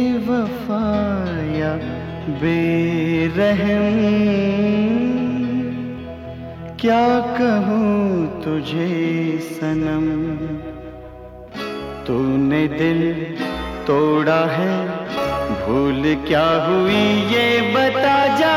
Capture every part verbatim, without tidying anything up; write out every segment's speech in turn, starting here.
बेवफा या बेरहम, क्या कहूँ तुझे सनम। तूने दिल तोड़ा है, भूल क्या हुई ये बता जा।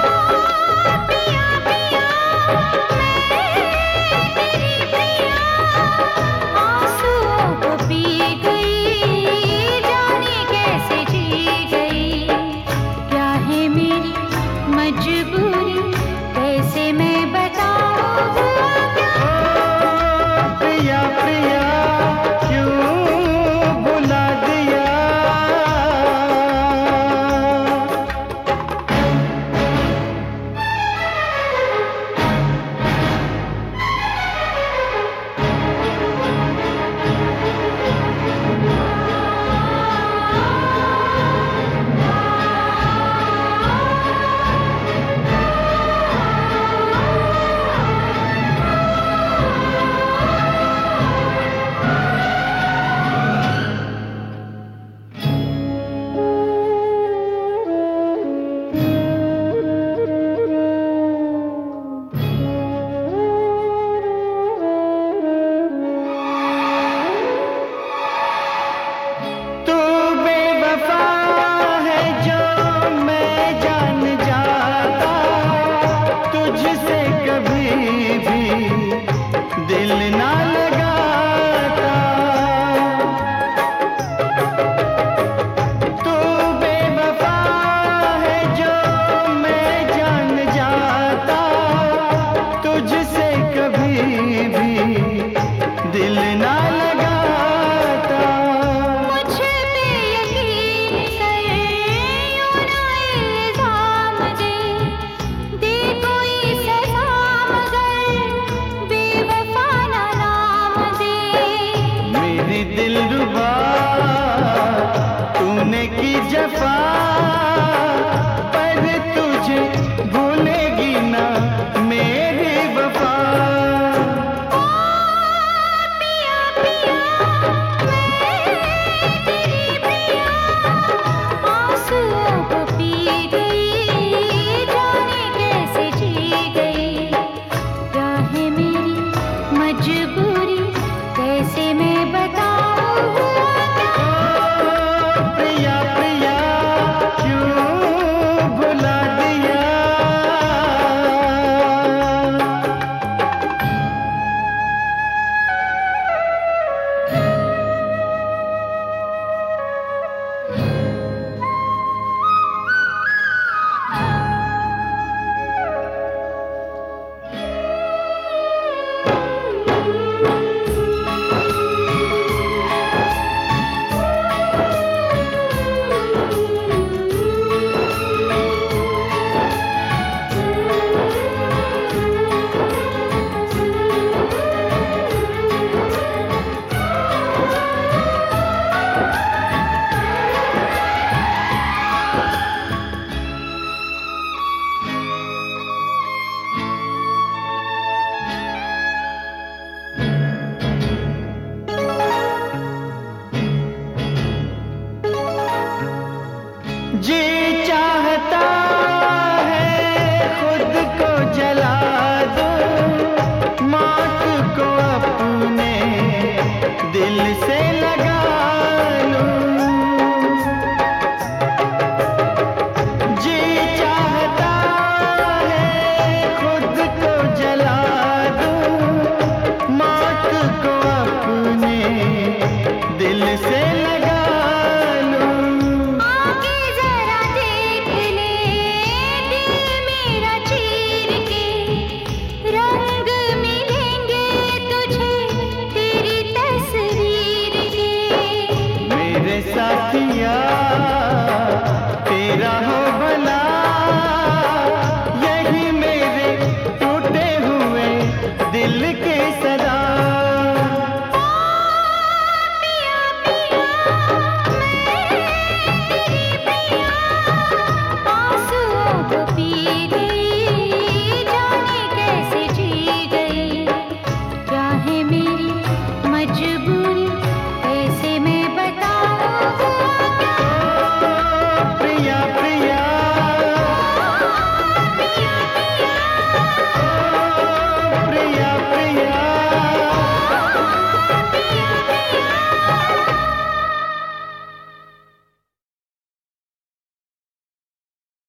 दिलरुबा तूने की जफा, पर तुझे भूलेगी ना मेरी वफा। ओ पिया पिया मैं तेरी प्रिया, आंसुओं को पी गई, जाने कैसे जी गई। क्या है मेरी मजबूरी, कैसे मैं बताऊं। जी चाहता है खुद को जला दूं, मौत को अपने दिल से लगा लूं। जी चाहता है खुद को जला दूं, मौत को अपने दिल से लगा। साथिया तेरा